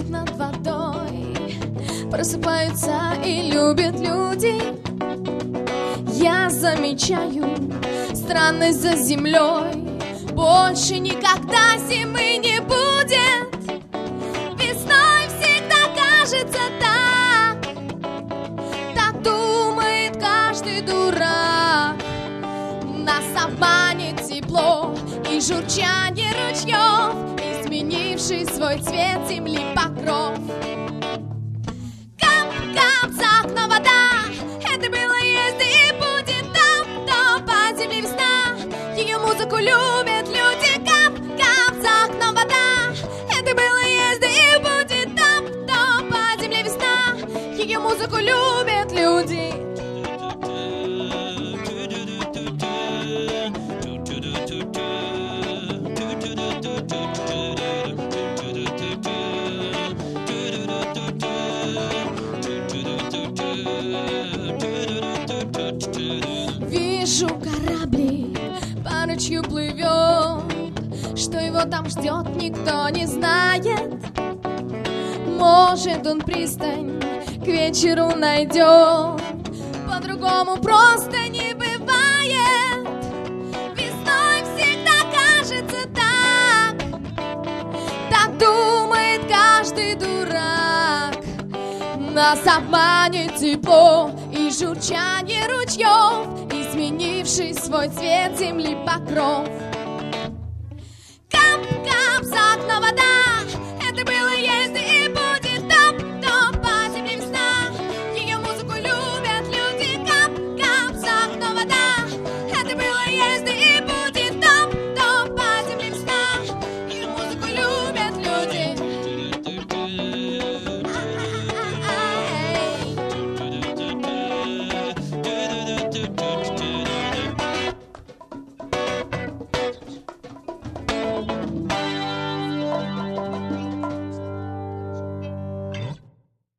парит над водой. Просыпаются и любят люди. Я замечаю странность за землей. Больше никогда зимы не будет. Весной всегда кажется так. Так думает каждый дурак. Нас обманет тепло и журчание ручьев, изменивший свой цвет земли покров. Кап-кап, за окном вода. Это было, есть и будет. Топ-топ, по земле весна. Ее музыку любят люди. Кап-кап, за окном вода. Это было, есть и будет. Топ-топ, по земле весна. Ее музыку любят люди. Вижу кораблик, по ручью плывет. Что его там ждет, никто не знает. Может, он пристань к вечеру найдет. По-другому просто не бывает. Весной всегда кажется так. Так думает каждый дурак. Нас обманет тепло и журчание ручьев, изменивший свой цвет земли покров.